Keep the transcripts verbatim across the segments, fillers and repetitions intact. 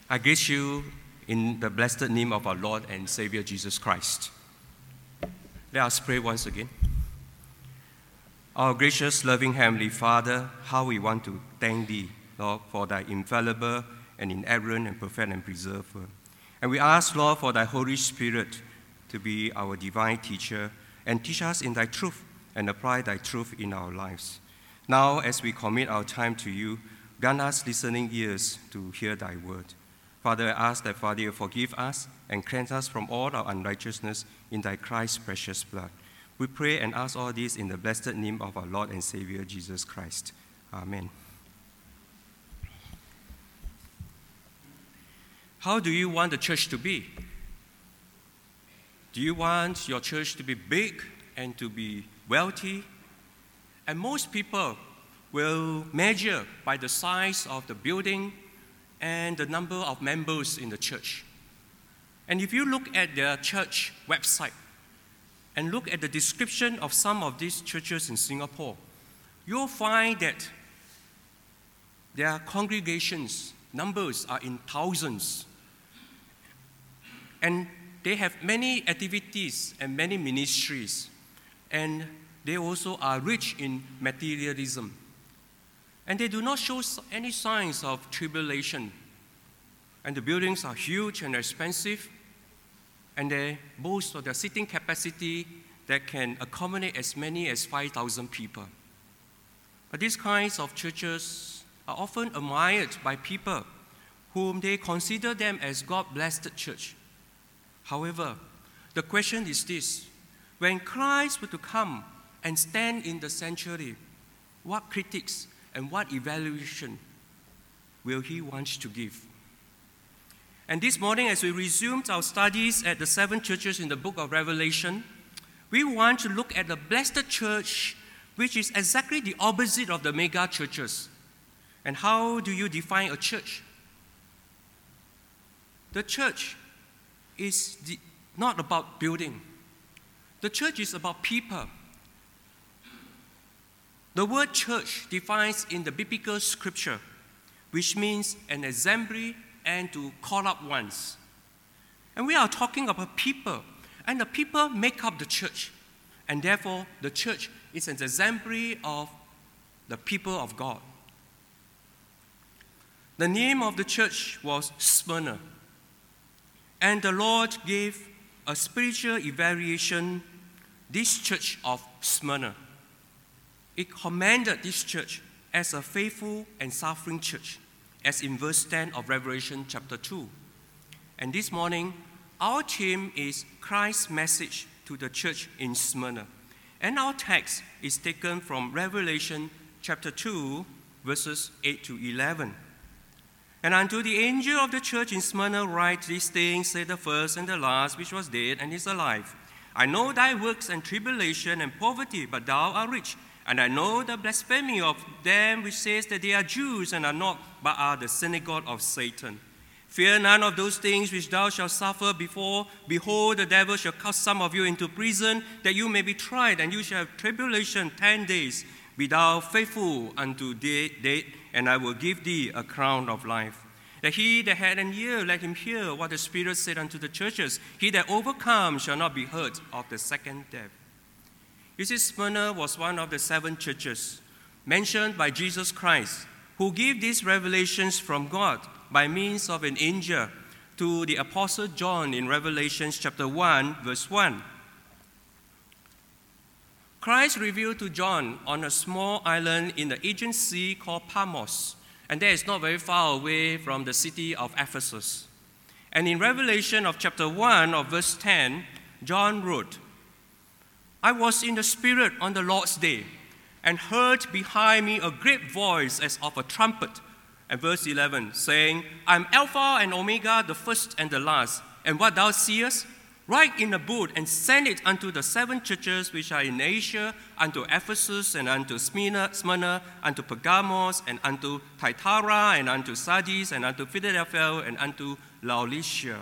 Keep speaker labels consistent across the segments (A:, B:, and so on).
A: I greet you in the blessed name of our Lord and Savior Jesus Christ. Let us pray once again. Our gracious, loving Heavenly Father, how we want to thank Thee, Lord, for Thy infallible and inerrant and perfect and preserved word. And we ask, Lord, for Thy Holy Spirit to be our divine teacher and teach us in Thy truth and apply Thy truth in our lives. Now, as we commit our time to You, grant us listening ears to hear Thy word. Father, I ask that, Father, You forgive us and cleanse us from all our unrighteousness in Thy Christ's precious blood. We pray and ask all this in the blessed name of our Lord and Savior, Jesus Christ. Amen. How do you want the church to be? Do you want your church to be big and to be wealthy? And most people will measure by the size of the building and the number of members in the church. And if you look at the church website and look at the description of some of these churches in Singapore, you'll find that their congregations numbers are in thousands. And they have many activities and many ministries. And they also are rich in materialism. And they do not show any signs of tribulation. And the buildings are huge and expensive. And they boast of their seating capacity that can accommodate as many as five thousand people. But these kinds of churches are often admired by people whom they consider them as God-blessed church. However, the question is this: when Christ were to come and stand in the sanctuary, what critics and what evaluation will He want to give? And this morning, as we resumed our studies at the seven churches in the book of Revelation, we want to look at the blessed church, which is exactly the opposite of the mega churches. And how do you define a church? The church is the, not about building. The church is about people. The word church defines in the biblical scripture, which means an assembly and to call up ones. And we are talking about people, and the people make up the church. And therefore, the church is an assembly of the people of God. The name of the church was Smyrna. And the Lord gave a spiritual evaluation, this church of Smyrna. It commended this church as a faithful and suffering church, as in verse ten of Revelation chapter two. And this morning, our theme is Christ's message to the church in Smyrna. And our text is taken from Revelation chapter two, verses eight to eleven. And unto the angel of the church in Smyrna write these things, say the first and the last, which was dead and is alive. I know thy works and tribulation and poverty, but thou art rich. And I know the blasphemy of them which says that they are Jews and are not, but are the synagogue of Satan. Fear none of those things which thou shalt suffer before. Behold, the devil shall cast some of you into prison, that you may be tried, and you shall have tribulation ten days. Be thou faithful unto death, and I will give thee a crown of life. That he that had an ear, let him hear what the Spirit said unto the churches. He that overcomes shall not be hurt of the second death. You see, Smyrna was one of the seven churches mentioned by Jesus Christ, who gave these revelations from God by means of an angel to the Apostle John in Revelation chapter one, verse one. Christ revealed to John on a small island in the Aegean Sea called Patmos, and that is not very far away from the city of Ephesus. And in Revelation of chapter one of verse ten, John wrote, I was in the Spirit on the Lord's day, and heard behind me a great voice as of a trumpet. And verse eleven, saying, I am Alpha and Omega, the first and the last. And what thou seest, write in a book, and send it unto the seven churches which are in Asia, unto Ephesus, and unto Smyrna, Smyrna unto Pergamos, and unto Thyatira, and unto Sardis, and unto Philadelphia, and unto Laodicea.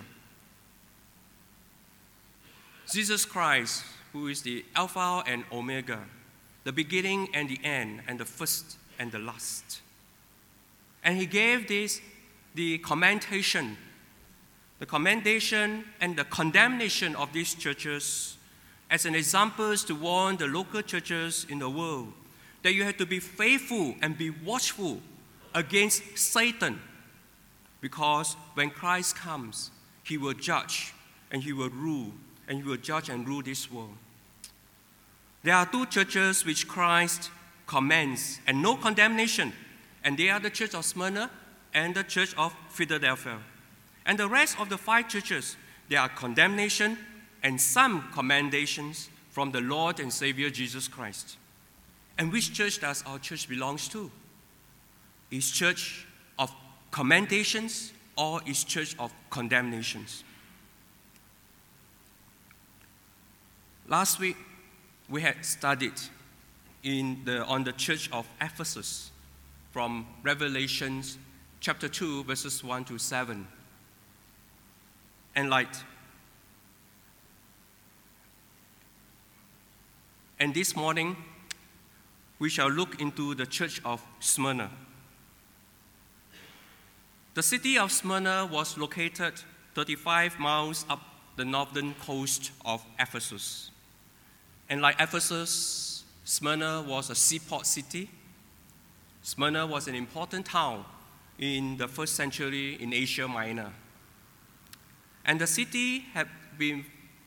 A: Jesus Christ, who is the Alpha and Omega, the beginning and the end, and the first and the last. And he gave this the commendation, the commendation and the condemnation of these churches as an example to warn the local churches in the world that you have to be faithful and be watchful against Satan, because when Christ comes, he will judge and he will rule, and he will judge and rule this world. There are two churches which Christ commends and no condemnation, and they are the Church of Smyrna and the Church of Philadelphia. And the rest of the five churches, there are condemnation and some commendations from the Lord and Savior Jesus Christ. And which church does our church belongs to? Is church of commendations or is church of condemnations? Last week, we had studied in the, on the church of Ephesus from Revelation chapter two, verses one to seven. And light. And this morning, we shall look into the church of Smyrna. The city of Smyrna was located thirty-five miles up the northern coast of Ephesus. And like Ephesus, Smyrna was a seaport city. Smyrna was an important town in the first century in Asia Minor. And the city had been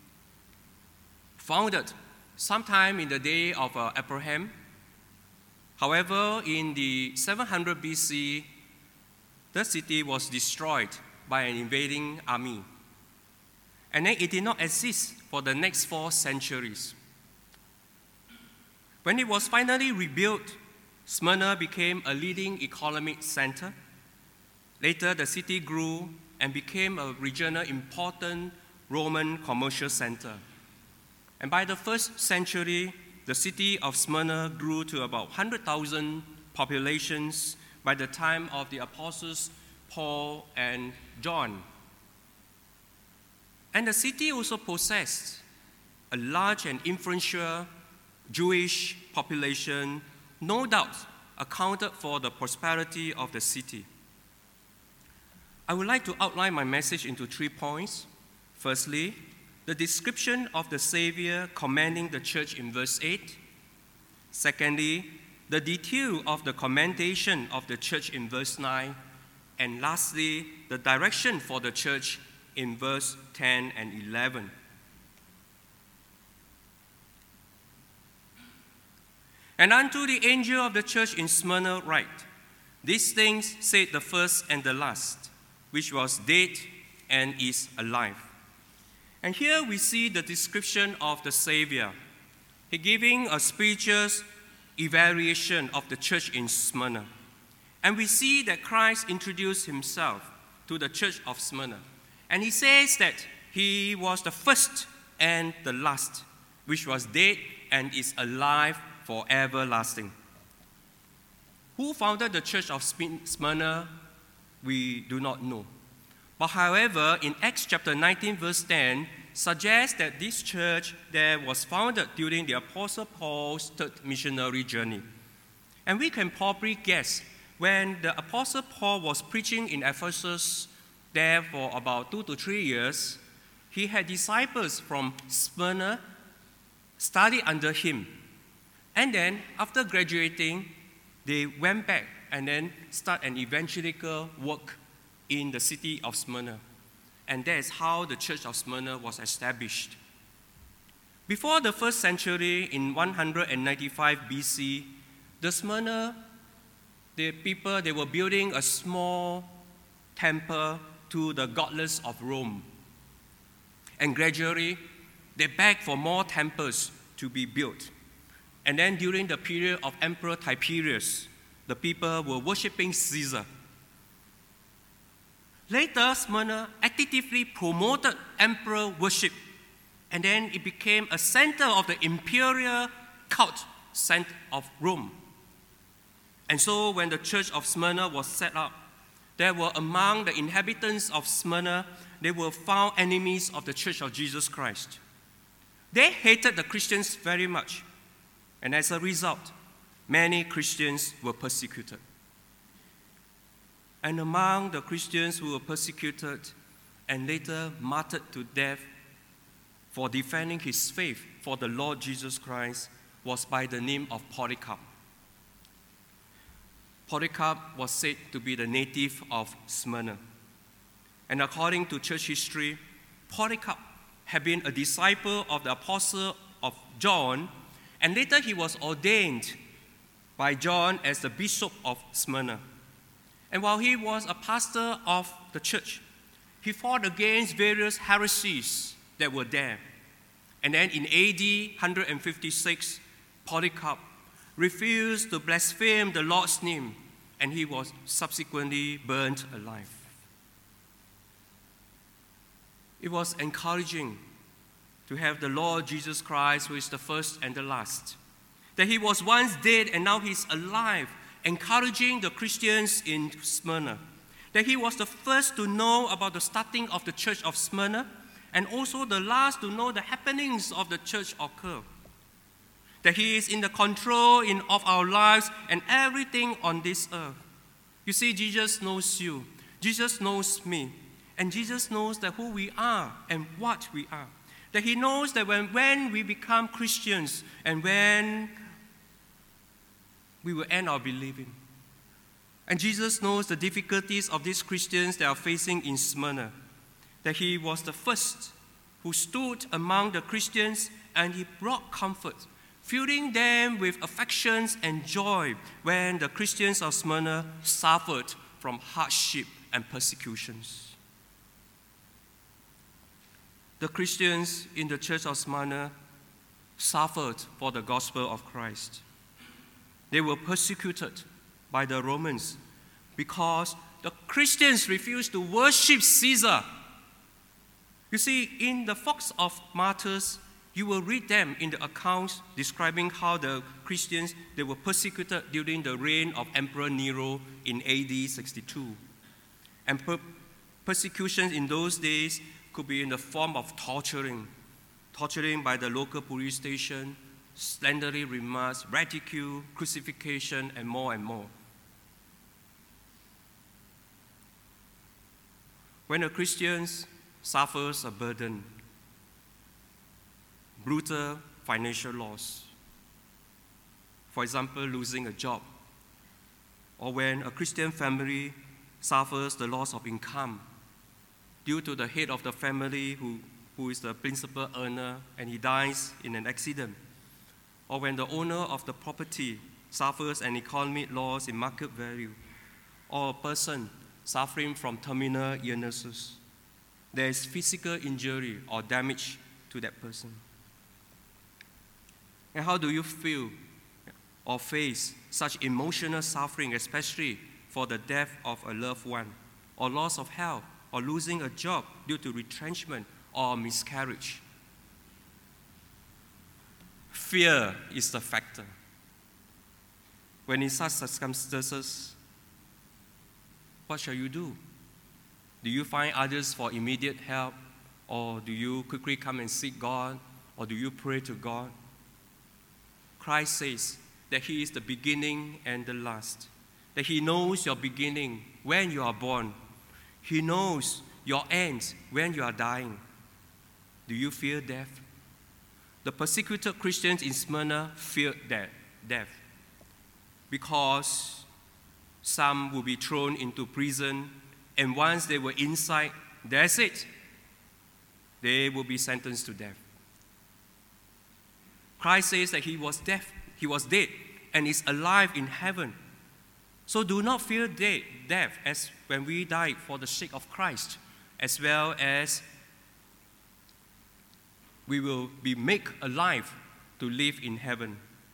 A: founded sometime in the day of uh, Abraham. However, in the seven hundred B C, the city was destroyed by an invading army. And then it did not exist for the next four centuries. When it was finally rebuilt, Smyrna became a leading economic center. Later, the city grew and became a regional important Roman commercial center. And by the first century, the city of Smyrna grew to about one hundred thousand populations by the time of the apostles Paul and John. And the city also possessed a large and influential Jewish population, no doubt accounted for the prosperity of the city. I would like to outline my message into three points. Firstly, the description of the Savior commending the church in verse eight. Secondly, the detail of the commendation of the church in verse nine. And lastly, the direction for the church in verse ten and eleven. And unto the angel of the church in Smyrna write, these things said the first and the last, which was dead and is alive. And here we see the description of the Savior. He giving a spiritual evaluation of the church in Smyrna. And we see that Christ introduced himself to the church of Smyrna. And he says that he was the first and the last, which was dead and is alive for everlasting. Who founded the church of Smyrna, we do not know. But however, in Acts chapter nineteen, verse ten, suggests that this church there was founded during the Apostle Paul's third missionary journey. And we can probably guess when the Apostle Paul was preaching in Ephesus there for about two to three years, he had disciples from Smyrna study under him. And then, after graduating, they went back and then start an evangelical work in the city of Smyrna. And that is how the church of Smyrna was established. Before the first century, in one hundred ninety-five B C, the Smyrna, the people, they were building a small temple to the goddess of Rome. And gradually, they begged for more temples to be built. And then during the period of Emperor Tiberius, the people were worshipping Caesar. Later, Smyrna actively promoted emperor worship, and then it became a center of the imperial cult center of Rome. And so when the church of Smyrna was set up, there were among the inhabitants of Smyrna, they were found enemies of the church of Jesus Christ. They hated the Christians very much. And as a result, many Christians were persecuted. And among the Christians who were persecuted and later martyred to death for defending his faith for the Lord Jesus Christ was by the name of Polycarp. Polycarp was said to be the native of Smyrna. And according to church history, Polycarp had been a disciple of the apostle of John, and later he was ordained by John as the bishop of Smyrna. And while he was a pastor of the church, he fought against various heresies that were there. And then in A D one fifty-six, Polycarp refused to blaspheme the Lord's name, and he was subsequently burned alive. It was encouraging to have the Lord Jesus Christ, who is the first and the last, that he was once dead and now he's alive, encouraging the Christians in Smyrna, that he was the first to know about the starting of the church of Smyrna, and also the last to know the happenings of the church occur. That he is in the control in, of our lives and everything on this earth. You see, Jesus knows you. Jesus knows me. And Jesus knows that who we are and what we are. That he knows that when, when we become Christians and when we will end our believing. And Jesus knows the difficulties of these Christians that are facing in Smyrna. That he was the first who stood among the Christians and he brought comfort, filling them with affections and joy when the Christians of Smyrna suffered from hardship and persecutions. The Christians in the church of Smyrna suffered for the gospel of Christ. They were persecuted by the Romans because the Christians refused to worship Caesar. You see, in the Books of Martyrs, you will read them in the accounts describing how the Christians, they were persecuted during the reign of Emperor Nero in A D sixty-two. And per- persecutions in those days could be in the form of torturing, torturing by the local police station, slanderous remarks, ridicule, crucifixion, and more and more. When a Christian suffers a burden, brutal financial loss, for example, losing a job, or when a Christian family suffers the loss of income due to the head of the family who, who is the principal earner and he dies in an accident, or when the owner of the property suffers an economic loss in market value, or a person suffering from terminal illnesses, there is physical injury or damage to that person. And how do you feel or face such emotional suffering, especially for the death of a loved one, or loss of health, or losing a job due to retrenchment or miscarriage? Fear is the factor. When in such circumstances, what shall you do? Do you find others for immediate help? Or do you quickly come and seek God? Or do you pray to God? Christ says that he is the beginning and the last. That he knows your beginning when you are born. He knows your end when you are dying. Do you fear death? The persecuted Christians in Smyrna feared that, death because some will be thrown into prison, and once they were inside, that's it. They will be sentenced to death. Christ says that he was dead, he was dead, and is alive in heaven. So do not fear death, death as when we died for the sake of Christ, as well as we will be made alive to live in heaven.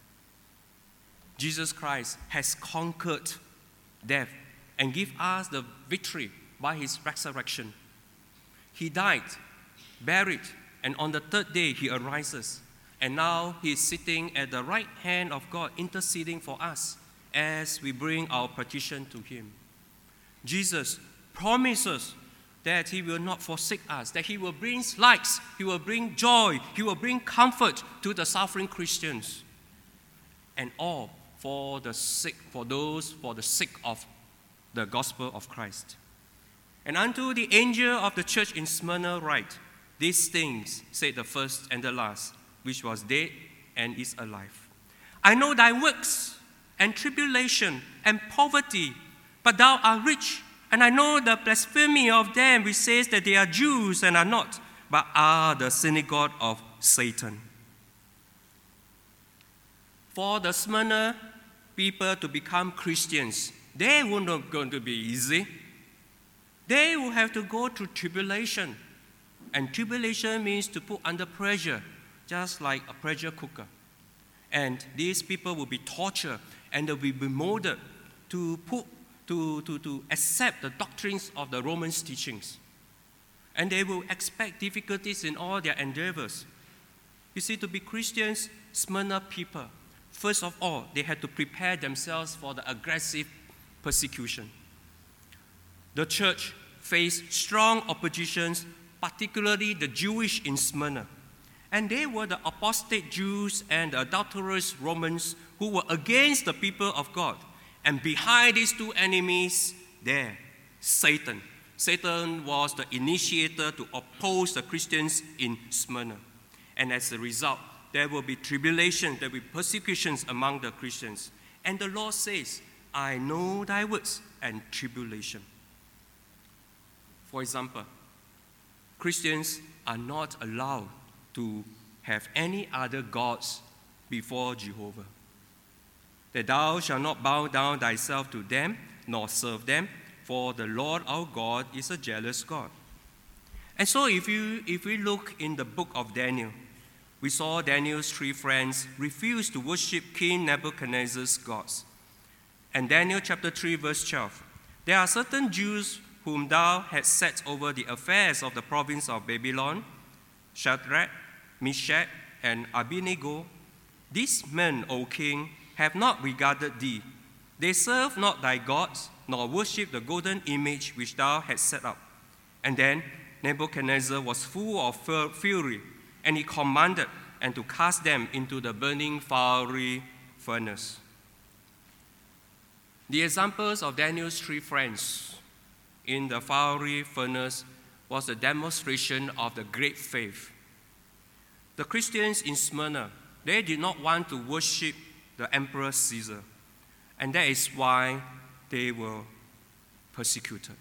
A: Jesus Christ has conquered death and give us the victory by his resurrection. He died, buried, and on the third day he arises. And now he is sitting at the right hand of God, interceding for us as we bring our petition to him. Jesus promises that he will not forsake us, that he will bring light, he will bring joy, he will bring comfort to the suffering Christians. And all for the sake, for those for the sake of the gospel of Christ. And unto the angel of the church in Smyrna write, these things said the first and the last, which was dead and is alive. I know thy works, and tribulation, and poverty, but thou art rich. And I know the blasphemy of them which says that they are Jews and are not, but are the synagogue of Satan. For the Smyrna people to become Christians, they were not going to be easy. They will have to go through tribulation. And tribulation means to put under pressure, just like a pressure cooker. And these people will be tortured and they will be molded to, put, to, to, to accept the doctrines of the Romans' teachings. And they will expect difficulties in all their endeavors. You see, to be Christians, Smyrna people, first of all, they had to prepare themselves for the aggressive persecution. The church faced strong oppositions, particularly the Jewish in Smyrna. And they were the apostate Jews and the adulterous Romans who were against the people of God. And behind these two enemies, there, Satan. Satan was the initiator to oppose the Christians in Smyrna. And as a result, there will be tribulation, there will be persecutions among the Christians. And the Lord says, I know thy works and tribulation. For example, Christians are not allowed to have any other gods before Jehovah. That thou shalt not bow down thyself to them, nor serve them, for the Lord our God is a jealous God. And so if you if we look in the book of Daniel, we saw Daniel's three friends refuse to worship King Nebuchadnezzar's gods. And Daniel chapter three, verse twelve, there are certain Jews whom thou hast set over the affairs of the province of Babylon, Shadrach, Meshach, and Abednego. These men, O king, have not regarded thee. They serve not thy gods, nor worship the golden image which thou hast set up. And then Nebuchadnezzar was full of fury, and he commanded and to cast them into the burning fiery furnace. The examples of Daniel's three friends in the fiery furnace was a demonstration of the great faith. The Christians in Smyrna, they did not want to worship the Emperor Caesar, and that is why they were persecuted.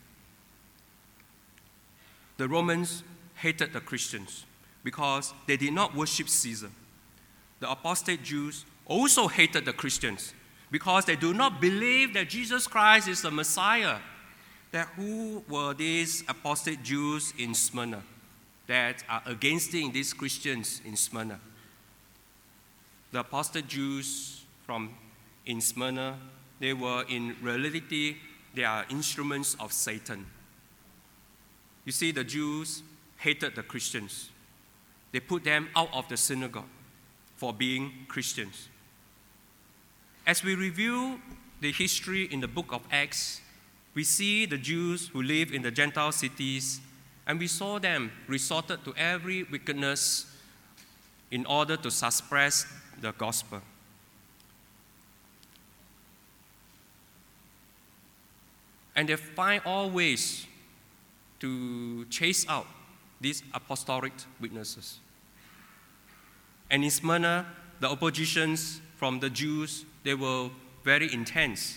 A: The Romans hated the Christians because they did not worship Caesar. The apostate Jews also hated the Christians because they do not believe that Jesus Christ is the Messiah. That who were these apostate Jews in Smyrna that are against these Christians in Smyrna? The apostate Jews from in Smyrna, they were in reality, they are instruments of Satan. You see, the Jews hated the Christians. They put them out of the synagogue for being Christians. As we review the history in the book of Acts, we see the Jews who live in the Gentile cities, and we saw them resorted to every wickedness in order to suppress the gospel. And they find all ways to chase out these apostolic witnesses. And in Smyrna, the oppositions from the Jews, they were very intense.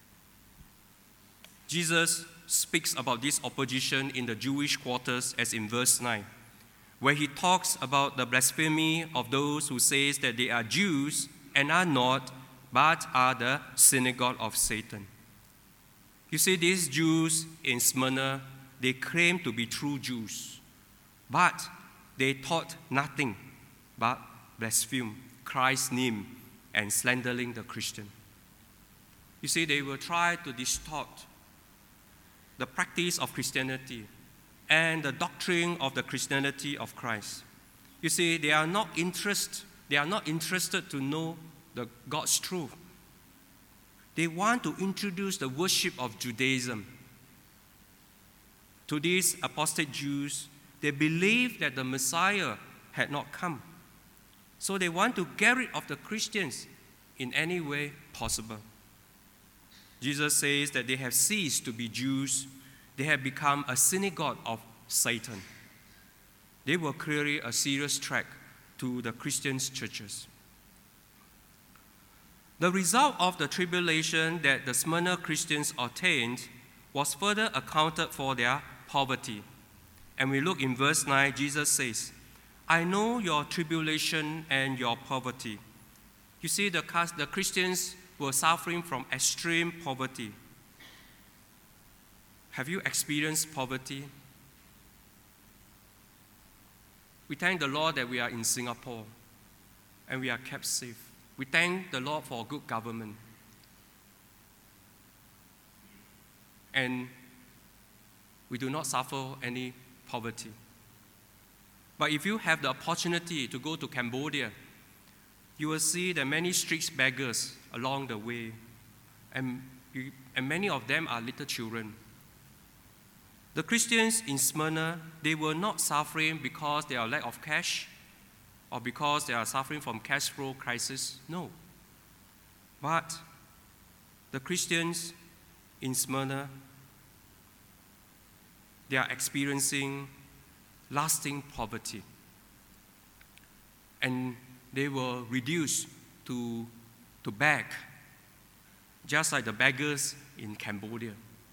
A: Jesus speaks about this opposition in the Jewish quarters as in verse nine, where he talks about the blasphemy of those who say that they are Jews and are not, but are the synagogue of Satan. You see, these Jews in Smyrna, they claim to be true Jews, but they taught nothing but blaspheme Christ's name and slandering the Christian. You see, they will try to distort the practice of Christianity and the doctrine of the Christianity of Christ. You see, they are not interested, they are not interested to know the God's truth. They want to introduce the worship of Judaism. To these apostate Jews, they believe that the Messiah had not come. So they want to get rid of the Christians in any way possible. Jesus says that they have ceased to be Jews. They have become a synagogue of Satan. They were clearly a serious threat to the Christian churches. The result of the tribulation that the Smyrna Christians attained was further accounted for their poverty. And we look in verse nine, Jesus says, I know your tribulation and your poverty. You see, the, the Christians were suffering from extreme poverty. Have you experienced poverty? We thank the Lord that we are in Singapore and we are kept safe. We thank the Lord for good government. And we do not suffer any poverty. But if you have the opportunity to go to Cambodia, you will see that many street beggars along the way, and, you, and many of them are little children. The Christians in Smyrna, they were not suffering because they are lack of cash or because they are suffering from cash flow crisis. No. But the Christians in Smyrna, they are experiencing lasting poverty. And they were reduced to, to beg, just like the beggars in Cambodia.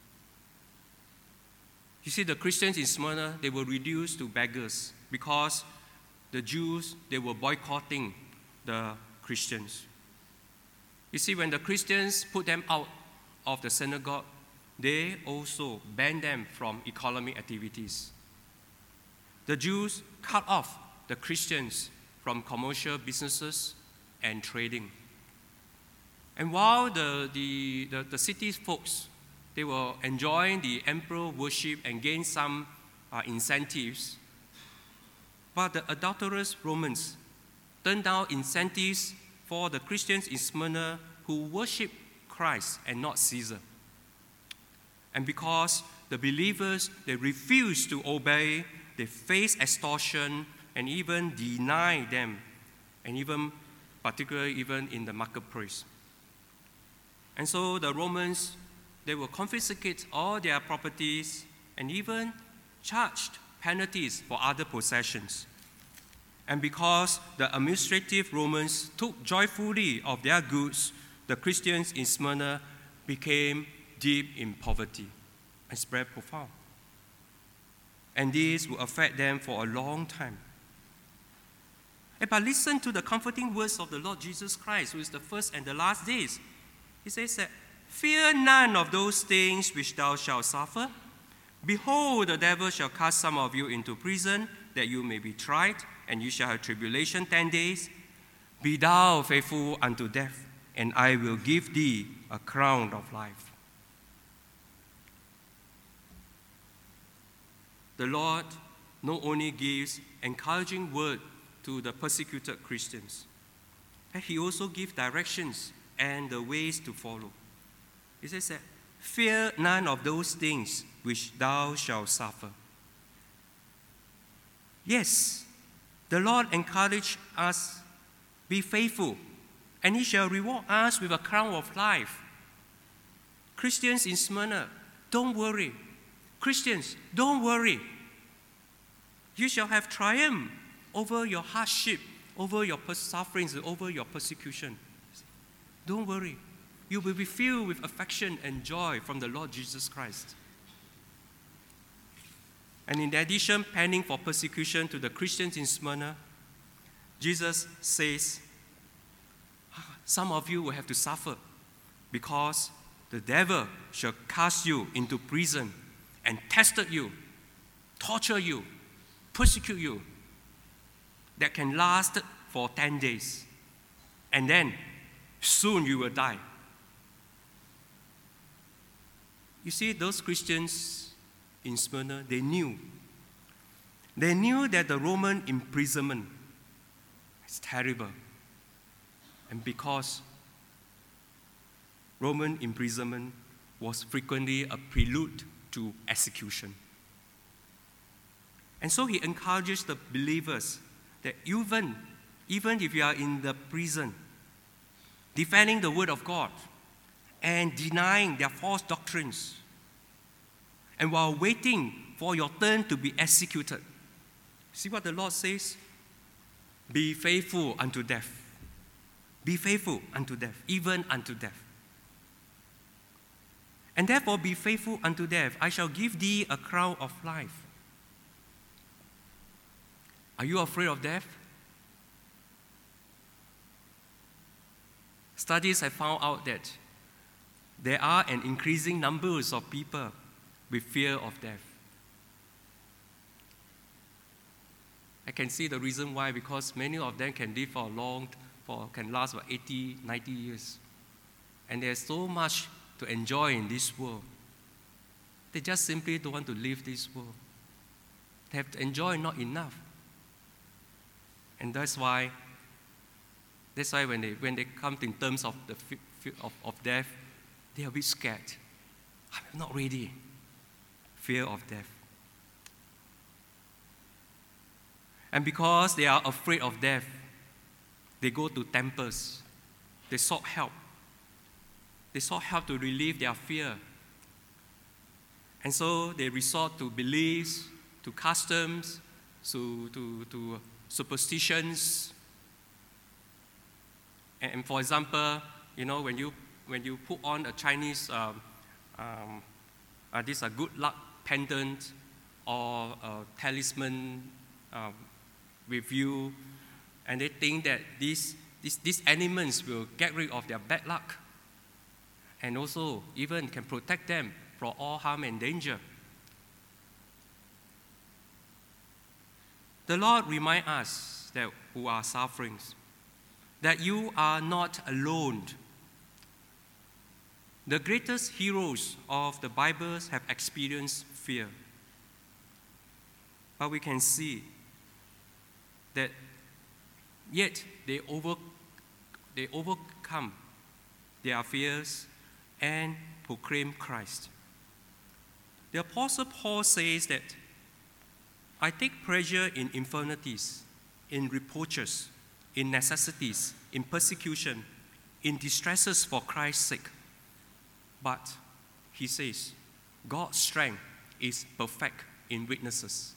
A: You see, the Christians in Smyrna, they were reduced to beggars because the Jews, they were boycotting the Christians. You see, when the Christians put them out of the synagogue, they also banned them from economic activities. The Jews cut off the Christians from commercial businesses and trading. And while the, the, the, the city's folks, they were enjoying the emperor worship and gain some uh, incentives, but the adulterous Romans turned down incentives for the Christians in Smyrna who worship Christ and not Caesar. And because the believers, they refused to obey, they faced extortion and even deny them, and even particularly even in the marketplace. And so the Romans, they will confiscate all their properties and even charged penalties for other possessions. And because the administrative Romans took joyfully of their goods, the Christians in Smyrna became deep in poverty and spread profound. And this will affect them for a long time. But listen to the comforting words of the Lord Jesus Christ, who is the first and the last days. He says that, fear none of those things which thou shalt suffer. Behold, the devil shall cast some of you into prison, that you may be tried, and you shall have tribulation ten days. Be thou faithful unto death, and I will give thee a crown of life. The Lord not only gives encouraging word to the persecuted Christians, but he also gives directions and the ways to follow. He says that, fear none of those things which thou shalt suffer. Yes, the Lord encouraged us, be faithful, and he shall reward us with a crown of life. Christians in Smyrna, don't worry. Christians, don't worry. You shall have triumph over your hardship, over your sufferings, over your persecution. Don't worry. You will be filled with affection and joy from the Lord Jesus Christ. And in addition, planning for persecution to the Christians in Smyrna, Jesus says, some of you will have to suffer because the devil shall cast you into prison and test you, torture you, persecute you. That can last for ten days. And then soon you will die. You see, those Christians in Smyrna, they knew. They knew that the Roman imprisonment is terrible. And because Roman imprisonment was frequently a prelude to execution. And so he encourages the believers that even, even if you are in the prison, defending the word of God, and denying their false doctrines, and while waiting for your turn to be executed. See what the Lord says? Be faithful unto death. Be faithful unto death, even unto death. And therefore be faithful unto death. I shall give thee a crown of life. Are you afraid of death? Studies have found out that there are an increasing numbers of people with fear of death. I can see the reason why, because many of them can live for a long, for can last for eighty, ninety years. And there's so much to enjoy in this world. They just simply don't want to live this world. They have to enjoy not enough. And that's why, that's why when they when they come in terms of the of, of death, they are a bit scared. I'm not ready. Fear of death. And because they are afraid of death, they go to temples. They sought help. They sought help to relieve their fear. And so they resort to beliefs, to customs, to, to, to superstitions. And, and for example, you know, when you when you put on a Chinese, um, um, uh, this a good luck pendant or a talisman um, with you, and they think that these, these, these elements will get rid of their bad luck, and also even can protect them from all harm and danger. The Lord reminds us that who are suffering, that you are not alone. The greatest heroes of the Bible have experienced fear. But we can see that yet they, over, they overcome their fears and proclaim Christ. The Apostle Paul says that, I take pleasure in infirmities, in reproaches, in necessities, in persecution, in distresses for Christ's sake. But, he says, God's strength is perfect in weaknesses.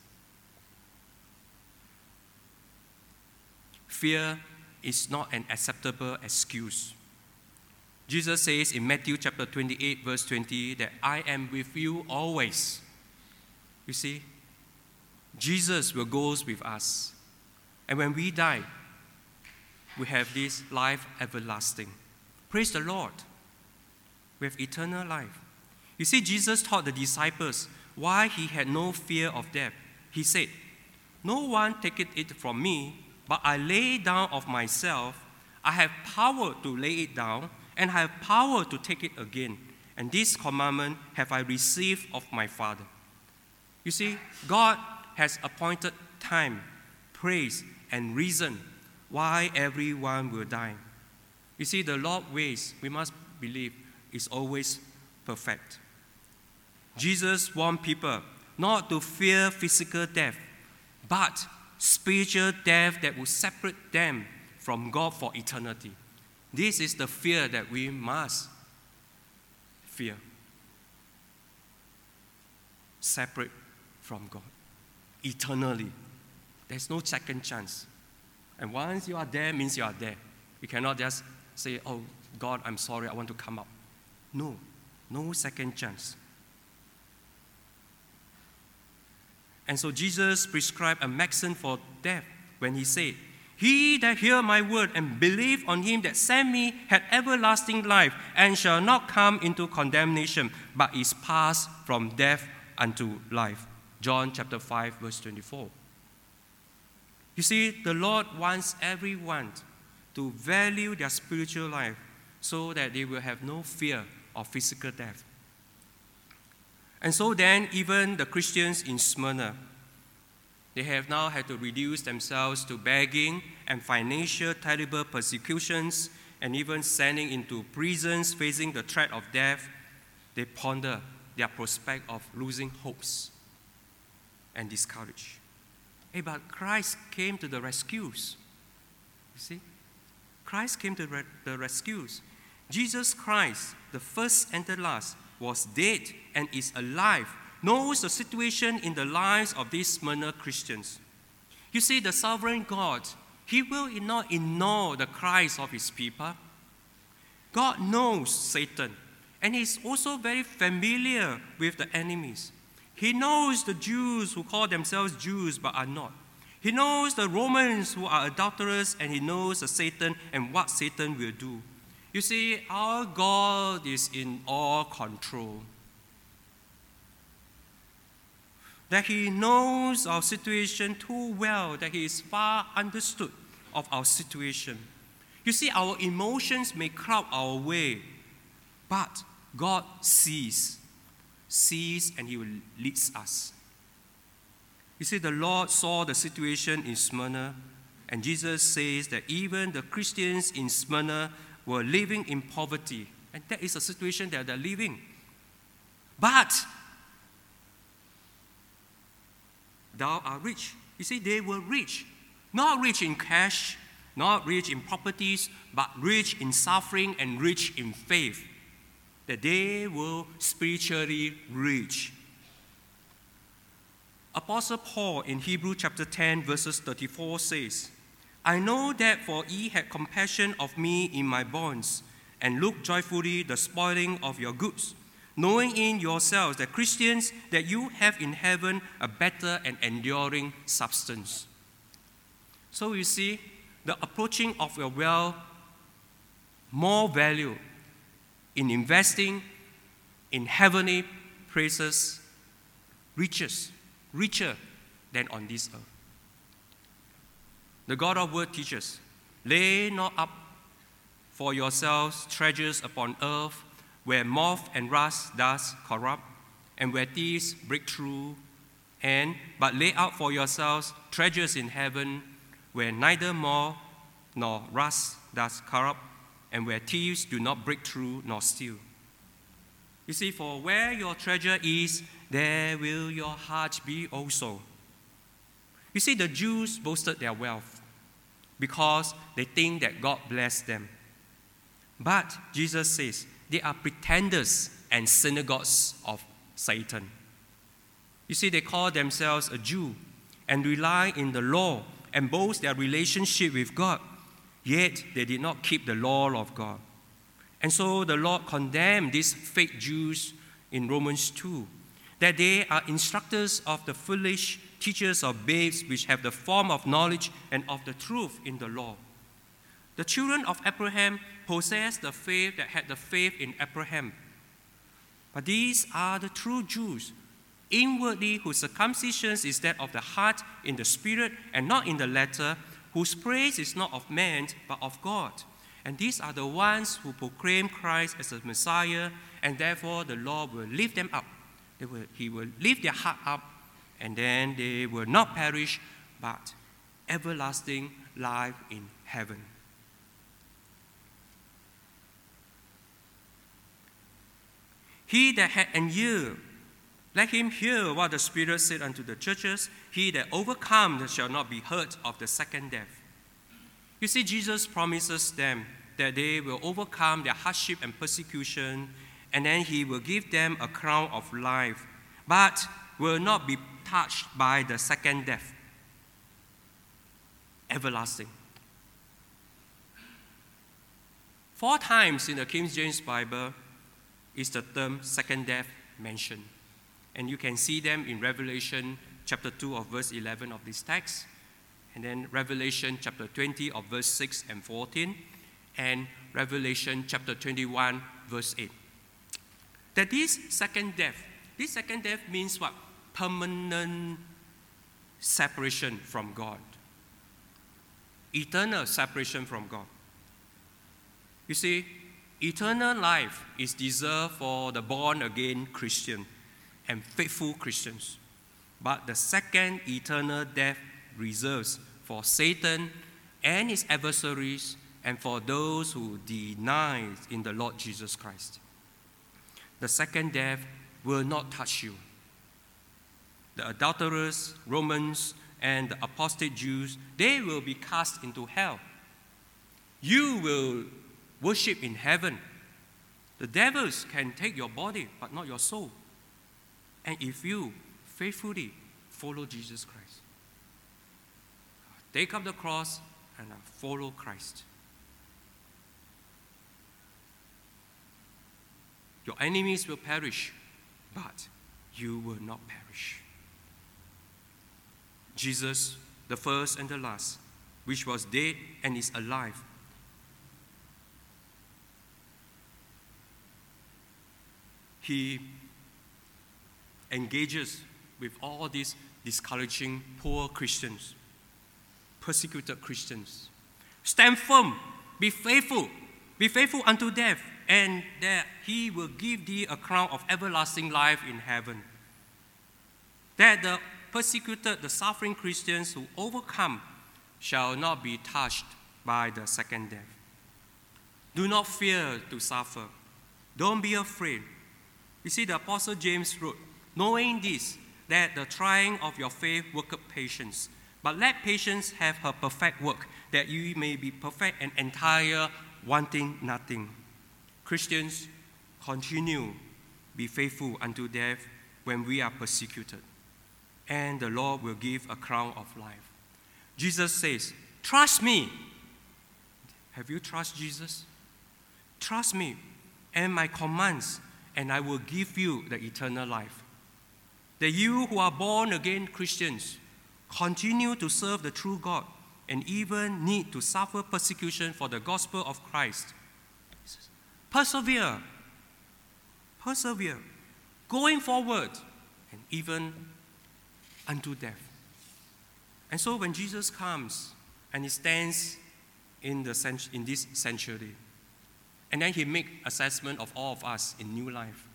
A: Fear is not an acceptable excuse. Jesus says in Matthew chapter twenty-eight, verse twenty, that I am with you always. You see, Jesus will go with us. And when we die, we have this life everlasting. Praise the Lord. We have eternal life. You see, Jesus taught the disciples why he had no fear of death. He said, no one taketh it from me, but I lay down of myself. I have power to lay it down, and I have power to take it again. And this commandment have I received of my Father. You see, God has appointed time, place, and reason why everyone will die. You see, the Lord's ways, we must believe, is always perfect. Jesus warned people not to fear physical death, but spiritual death that will separate them from God for eternity. This is the fear that we must fear. Separate from God eternally. There's no second chance. And once you are there, means you are there. You cannot just say, oh, God, I'm sorry, I want to come out. No, no second chance. And so Jesus prescribed a maxim for death when he said, he that hear my word and believe on him that sent me had everlasting life and shall not come into condemnation, but is passed from death unto life. John chapter five, verse twenty-four. You see, the Lord wants everyone to value their spiritual life so that they will have no fear of physical death. And so then, even the Christians in Smyrna, they have now had to reduce themselves to begging and financial terrible persecutions, and even sending into prisons, facing the threat of death. They ponder their prospect of losing hopes and discouraged. Hey, but Christ came to the rescues. You see? Christ came to re- the rescues. Jesus Christ, the first and the last, was dead and is alive, knows the situation in the lives of these Smyrna Christians. You see, the sovereign God, He will not ignore the cries of His people. God knows Satan, and He's also very familiar with the enemies. He knows the Jews who call themselves Jews but are not. He knows the Romans who are adulterers, and He knows the Satan and what Satan will do. You see, our God is in all control. That He knows our situation too well, that He is far understood of our situation. You see, our emotions may crowd our way, but God sees, sees, and He will lead us. You see, the Lord saw the situation in Smyrna, and Jesus says that even the Christians in Smyrna were living in poverty, and that is a situation that they're living. But thou art rich. You see, they were rich. Not rich in cash, not rich in properties, but rich in suffering and rich in faith. That they were spiritually rich. Apostle Paul in Hebrews chapter ten, verses thirty-four says, I know that for ye had compassion of me in my bonds, and look joyfully the spoiling of your goods, knowing in yourselves, the Christians, that you have in heaven a better and enduring substance. So you see, the approaching of your wealth, more value in investing in heavenly places, riches, richer than on this earth. The God of Word teaches, lay not up for yourselves treasures upon earth, where moth and rust does corrupt, and where thieves break through, and but lay out for yourselves treasures in heaven, where neither moth nor rust does corrupt, and where thieves do not break through nor steal. You see, for where your treasure is, there will your heart be also. You see, the Jews boasted their wealth because they think that God blessed them. But Jesus says they are pretenders and synagogues of Satan. You see, they call themselves a Jew and rely in the law and boast their relationship with God, yet they did not keep the law of God. And so the Lord condemned these fake Jews in Romans two, that they are instructors of the foolish, teachers of babes, which have the form of knowledge and of the truth in the law. The children of Abraham possessed the faith that had the faith in Abraham. But these are the true Jews, inwardly whose circumcision is that of the heart in the spirit and not in the letter, whose praise is not of man but of God. And these are the ones who proclaim Christ as the Messiah, and therefore the Lord will lift them up. They will, he will lift their heart up, and then they will not perish, but everlasting life in heaven. He that had an ear, let him hear what the Spirit said unto the churches. He that overcomes shall not be hurt of the second death. You see, Jesus promises them that they will overcome their hardship and persecution, and then He will give them a crown of life, but will not be touched by the second death. Everlasting. Four times in the King James Bible is the term second death mentioned. And you can see them in Revelation chapter two of verse eleven of this text, and then Revelation chapter twenty of verse six and fourteen, and Revelation chapter twenty-one verse eight. That this second death, this second death means what? Permanent separation from God. Eternal separation from God. You see, eternal life is reserved for the born-again Christian and faithful Christians. But the second eternal death reserves for Satan and his adversaries and for those who deny in the Lord Jesus Christ. The second death will not touch you. The adulterers, Romans, and the apostate Jews, they will be cast into hell. You will worship in heaven The devils can take your body, but not your soul. And if you faithfully follow Jesus Christ, take up the cross and follow Christ, your enemies will perish, but you will not perish. Jesus, the first and the last, which was dead and is alive, he engages with all these discouraging poor Christians, persecuted Christians. Stand firm, be faithful, be faithful unto death, and that he will give thee a crown of everlasting life in heaven. That the persecuted, the suffering Christians who overcome shall not be touched by the second death. Do not fear to suffer. Don't be afraid. You see, the Apostle James wrote, knowing this, that the trying of your faith worketh patience. But let patience have her perfect work, that you may be perfect and entire, wanting nothing. Christians, continue, be faithful unto death when we are persecuted, and the Lord will give a crown of life. Jesus says, trust me. Have you trusted Jesus? Trust me and my commands, and I will give you the eternal life. That you who are born again Christians continue to serve the true God and even need to suffer persecution for the gospel of Christ. Persevere. Persevere. Going forward and even unto death. And so when Jesus comes and he stands in, the, in this sanctuary, and then he makes assessment of all of us in new life,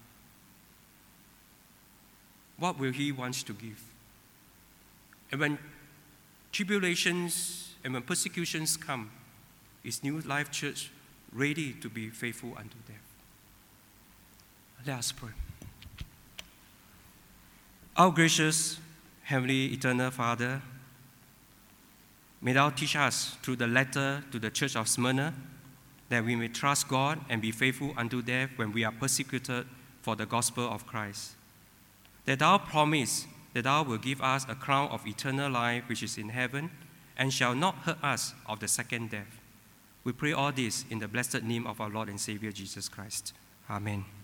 A: what will he want to give? And when tribulations and when persecutions come, is New Life Church ready to be faithful unto death? Let us pray. Our gracious, heavenly, eternal Father, may thou teach us through the letter to the church of Smyrna that we may trust God and be faithful unto death when we are persecuted for the gospel of Christ. That thou promise that thou will give us a crown of eternal life which is in heaven and shall not hurt us of the second death. We pray all this in the blessed name of our Lord and Savior Jesus Christ. Amen.